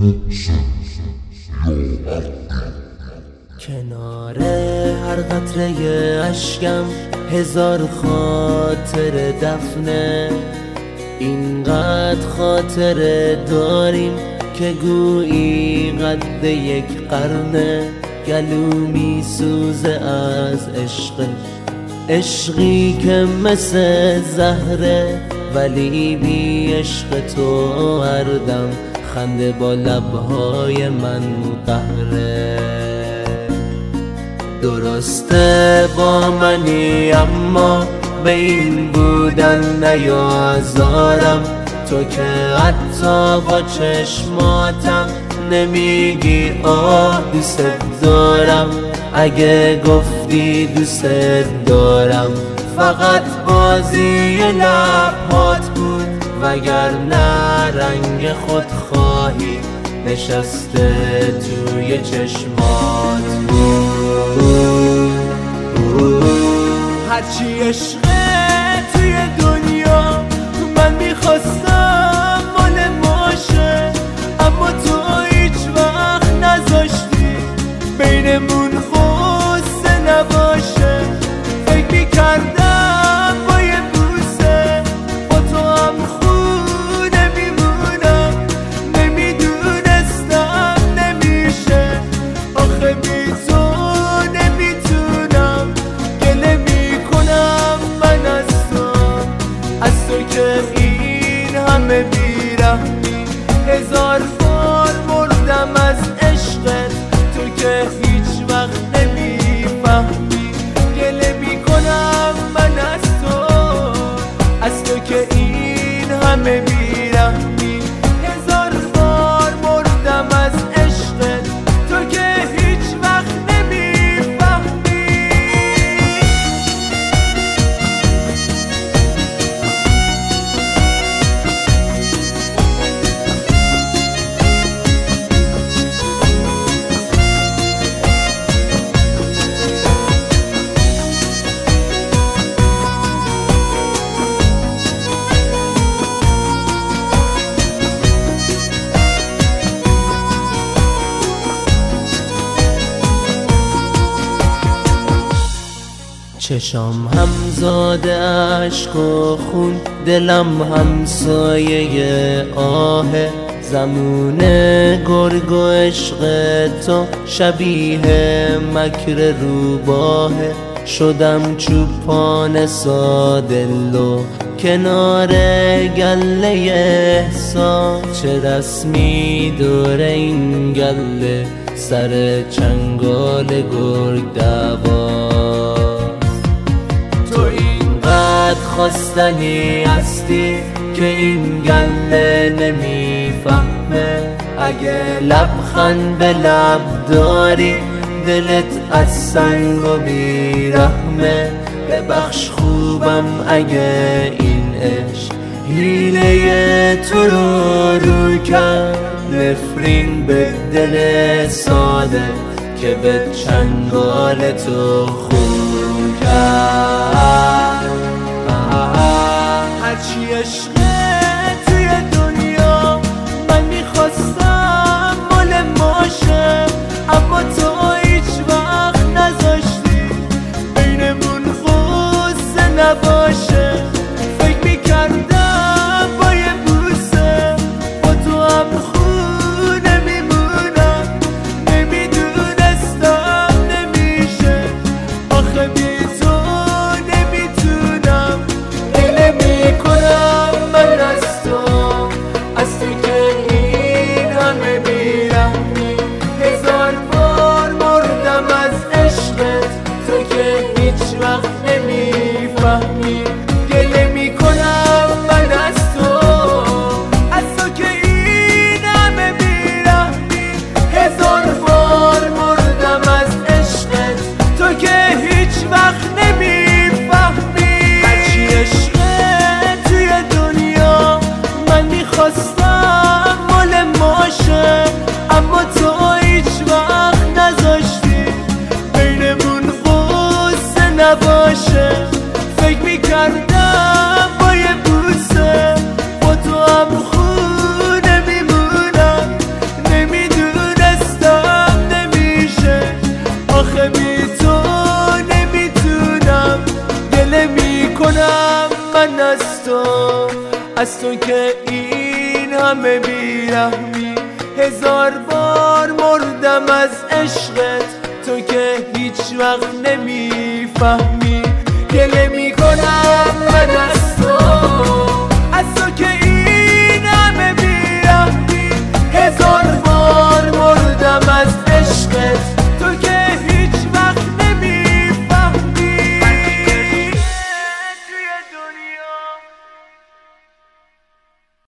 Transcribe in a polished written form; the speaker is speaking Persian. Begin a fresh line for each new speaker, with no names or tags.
کنار هر قطره اشکم هزار خاطر دفنه، اینقدر خاطره داریم که گویی قد یک قرنه. گلو می سوزه از عشق، عشقی که مثل زهره، ولی بی عشق تو هر دم خنده با لبهای من قهره. درسته با منی اما به این بودن نیازارم، تو که حتی با چشماتم نمیگی آه دوست دارم. اگه گفتی دوست دارم فقط بازی لبهات بود، وگرنه رنگ خودخواهی نشسته توی چشمات بود. هرچی عشقه توی دنیا من میخواستم مال ماشه، اما تو هیچ وقت نذاشتی بینمون خوصه نباشه. فکر میکردم با یه بوسه با تو هم خونه میمونم، نمیدونستم نمیشه. آخه بی تو نمیتونم، گله میکنم من از تو که این همه بیرحمی. هزار بار مردم از عشقت، تو که هیچ وقت نمیفهمی. گله میکنم من از تو که این همه بیرحمی. هزار بار مردم از عشقت، تو که هیچ وقت نمیفهمی. چشام همزاده عشق و خون، دلم همسایه آهه. زمون گرگ و عشق تو شبیه مکر روباهه. شدم چوپان سادلو کنار گله احساس، چه رسمی دور این گله سر چنگال گرگ دوا. خواستنی هستی که این گله نمیفهمه. اگه لبخند به لب داری دلت از سنگ و بیرحمه. ببخش خوبم اگه این عشق حیله تو رو کرد. نفرین به دل ساده که به چنگال تو خون کرد. هرچی عشقه توی دنیا من میخواستم مال ماشه، اما تو هیچ وقت نذاشتی بینمون خوصه نباشه. فکر میکردم با یه بوسه با تو هم خونه میمونم، نمیدونستم نمیشه. آخه از تو که این همه بیرحمی. هزار بار مردم از عشقت، تو که هیچ وقت نمیفهمی. گله میکنم من از تو